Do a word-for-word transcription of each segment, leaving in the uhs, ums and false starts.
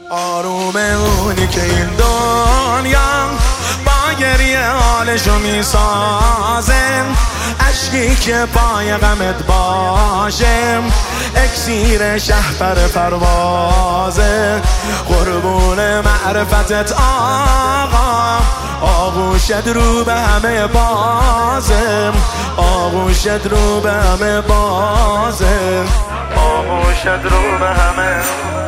آروم اونی که این دنیا با گریه حالشو میسازه، عشقی که پای غمت باشه، اکسیر شهپر پروازه. قربون معرفتت آقا، آغوشت رو به همه بازه، آغوشت رو به همه بازه، آغوشت رو به همه.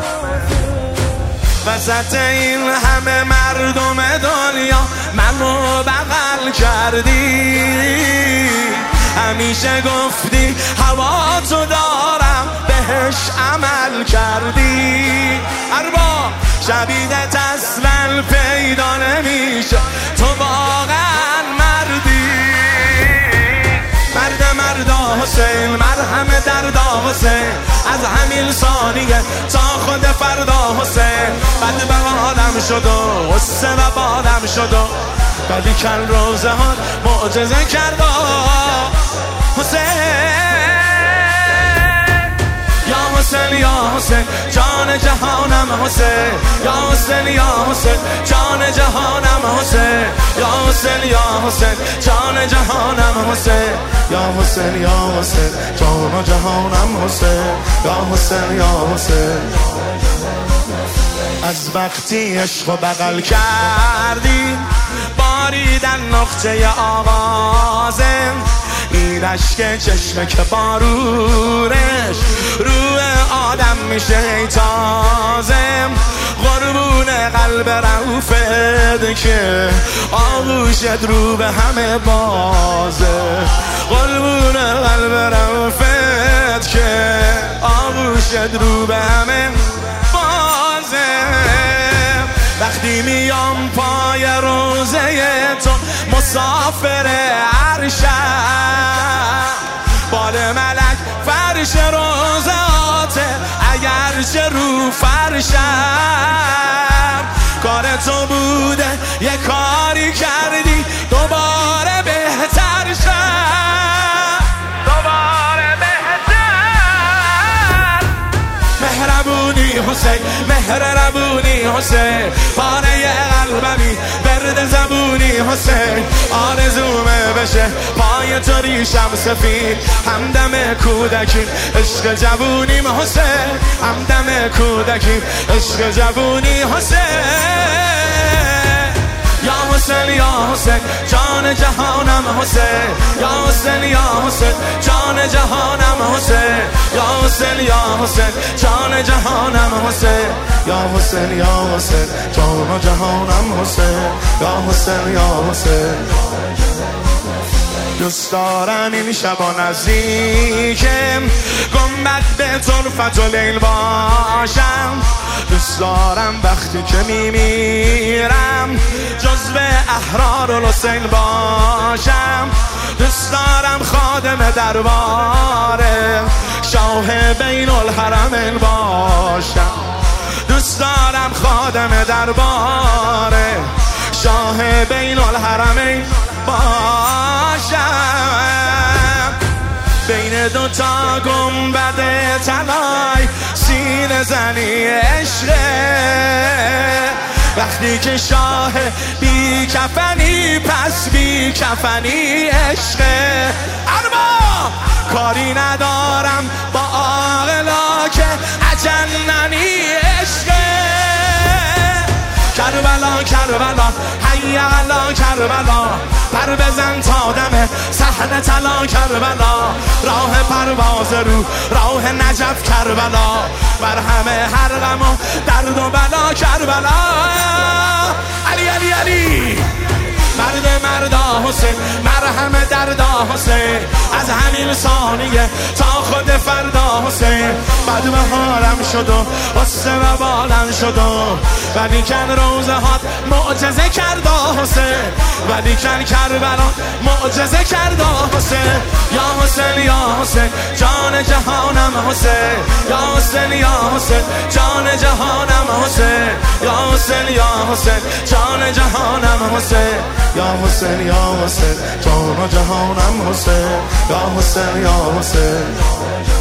وسط این همه مردم دنیا منو بغل کردی، همیشه گفتی هوا تو دارم بهش عمل کردی. ارباب شبیهت اصلا پیدا نمیشه، تو واقعا مردی. مرد مردا حسین، مرهم دردا حسین، از همین ثانیه تا خود فردا حسین. بعد به آدم شد و غصه و بادم شد و ولی کل روزه ها معجزه کرد حسین. یا حسین یا حسین جان جهانم حسین، یا حسین یا حسین جان جهانم حسین، یا حسین یا حسین جان جهانم حسین، یا حسین یا حسین جان جهانم حسین، یا حسین یا حسین. از وقتی عشق بغل کردی باریدن نقطه آغازه، این عشق چشمه که بارونش روی آدم میشه تازه. قربون قلب رؤوفت که آغوشت رو به همه بازه، قربون قلب رؤوفت که آغوشت رو به همه بازه. وقتی میام پای روزه تو مسافر عرشم، بال ملک فرش روزاته اگرچه رو فرشم. کار تو بوده یه کاری کردی دوباره بهتر شد، دوباره بهتر. مهربونی حسین، مهربونی حسین، پاره قلبمی برد زبونی حسین. آرزومه بشه پای تو ریشم سفید، همدم کودکی عشق جوونیم حسین، همدم کودکی عشق جوونی حسین. یا حسین یا حسین جان جهانم حسین، یا حسین یا حسین جان جهانم حسین، یا حسین یا حسین جان جهانم حسین، یا حسین یا حسین جان جهانم حسین، یا حسین یا حسین. دوست دارم این شبا نزدیکم گنبد به طرفت و لیل باشم، دوست دارم وقتی که میمیرم جزو احرار و حسین باشم، دوست دارم خادم درباره شاه بین الحرمین باشم، دوست دارم خادم درباره شاه بین الحرمین باشم. بین دوتا گنبد طلای سینه زنی عشقه، وقتی که شاه بی کفنی پس بی کفنی عشقه. ارباب کاری ندارم با عاقلا که اجننی عشقه. کربلا کربلا حی علی کربلا، پر بزن تا دم صحن طلا کربلا. راه پرواز رو راه نجف کربلا، بر همه هر غم و درد و بلا کربلا. علی علی علی مرد مردا حسین، مرهم دردا حسین، از همین ثانیه تا خود فردا حسین. بعد به حالم شد و غصه و بالم شد و ولی کن روزه هات معجزه کردا حسین، ولی کن کربلا معجزه کردا حسین. یا حسین یا حسین جان جهانم حسین، یا حسین یا حسین جان جهانم حسین، یا حسین یا حسین جان جهانم حسین، یا حسین یا حسین جان جهانم حسین، یا حسین یا حسین.